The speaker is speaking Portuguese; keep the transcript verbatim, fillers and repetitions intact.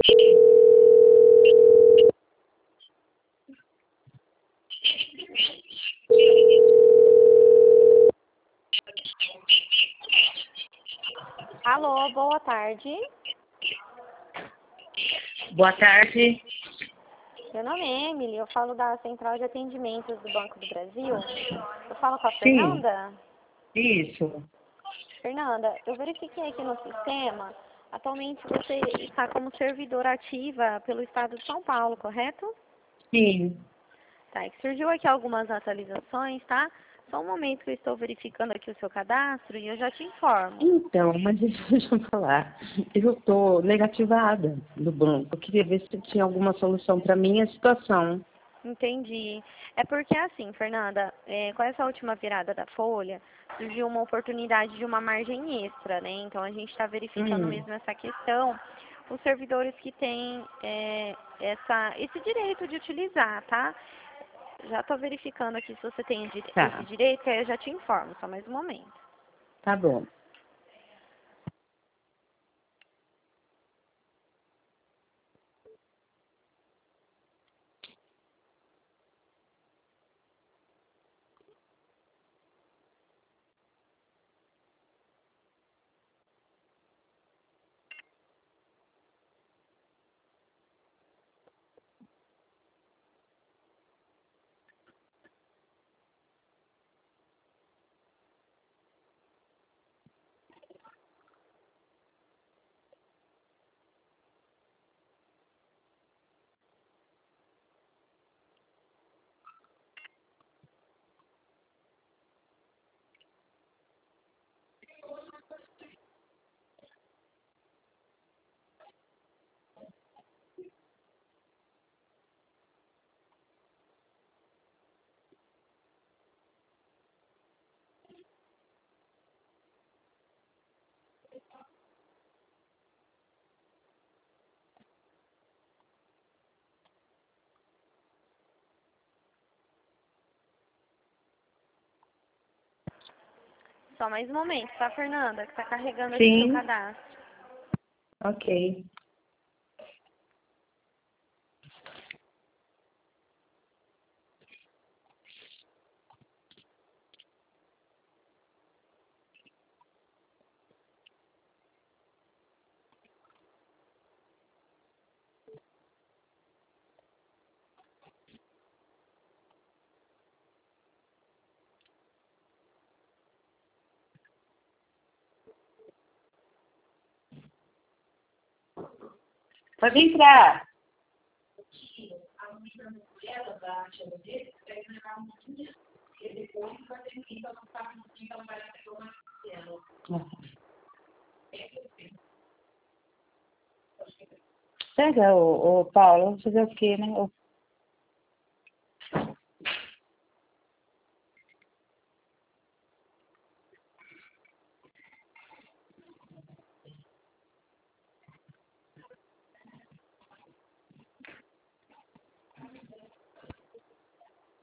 Alô, boa tarde. Boa tarde. Meu nome é Emily, eu falo da Central de Atendimentos do Banco do Brasil. Eu falo com a Sim, Fernanda. isso. Fernanda, eu verifiquei aqui no sistema. Atualmente você está como servidora ativa pelo Estado de São Paulo, correto? Sim. Tá, é que surgiu aqui algumas atualizações, tá? Só um momento que eu estou verificando aqui o seu cadastro e eu já te informo. Então, mas deixa eu falar. Eu estou negativada no banco. Eu queria ver se tinha alguma solução para minha situação. Entendi. É porque assim, Fernanda, é, com essa última virada da folha, surgiu uma oportunidade de uma margem extra, né? Então a gente está verificando Hum, mesmo essa questão. Os servidores que têm é, essa, esse direito de utilizar, tá? Já estou verificando aqui se você tem esse esse tá, direito, que aí eu já te informo, só mais um momento. tá bom. Só mais um momento, tá, Fernanda? Que está carregando aqui seu Sim, cadastro. ok. Pode entrar. Pega, ô, ô Paulo, vamos fazer o quê, né?